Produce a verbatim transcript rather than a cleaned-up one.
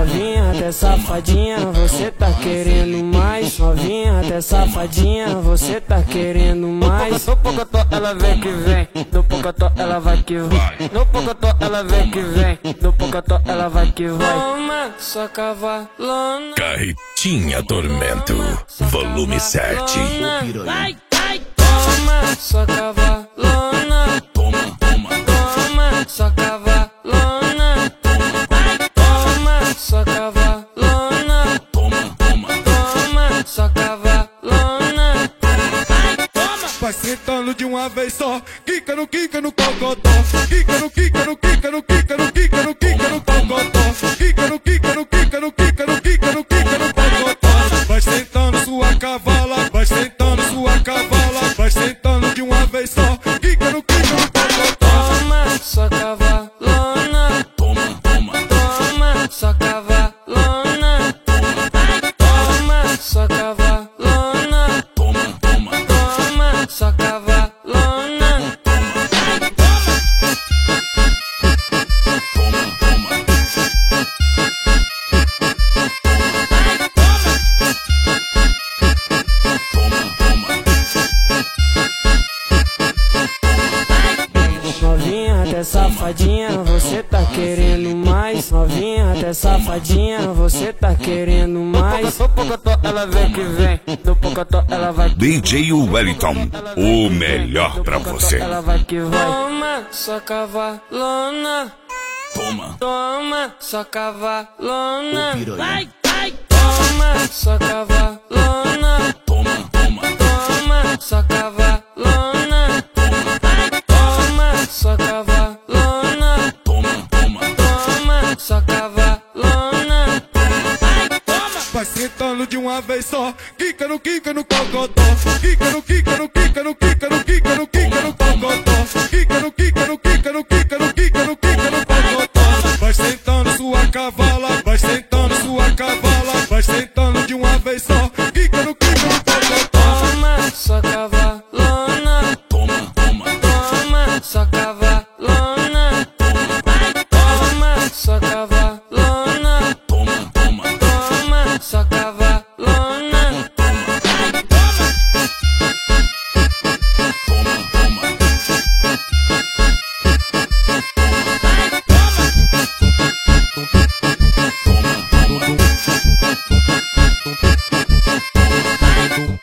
Novinha até safadinha, você tá querendo mais. Novinha até safadinha, você tá querendo mais. No pocotó ela vem que vem, no pocotó ela vai que vai. No pocotó ela vem que vem, no pocotó ela vai que vai. Toma, sua cavalona. Carretinha Tormento, volume sete. Vai, vai, toma, sua cavalona. Toma, toma, Toma, sua cavalona. Vai, toma, sua cavalona. toma, toma. Toma, sua cavalona. Vai, toma. Vai sentando de uma vez só, quica no quica no cocotó, quica no quica no quica no quica no quica no quica no cocotó, quica no quica no quica no quica no quica no quica no cocotó. Vai sentando sua cavala, vai sentando sua cavala, vai sentando de uma vez só, quica no quica no cocotó. Toma, sua cavalona. Toma, toma, Toma, sua cavalona. Vai, toma, sua cavalona. toma, toma. Toma, sua cavalona. Toma, toma. Toma, toma. Novinha até safadinha, você tá querendo mais. Novinha até safadinha, você tá querendo mais. No pocotó ela vem que vem, no pocotó ela vai que D J Wellington, o melhor pra você. ela vai que vai. Toma, sua cavalona. Toma, Toma, sua cavalona. Vai, vai, toma, sua cavalona. toma, toma. Toma, sua cavalona. Vai, toma, sua cavalona. Toma, toma. Toma, sua cavalona. Vai, toma. Vai sentando de uma vez só, quica no quica no cocotó, quica no quica no quica no quica no quica no quica no cocotó, quica no quica no quica no quica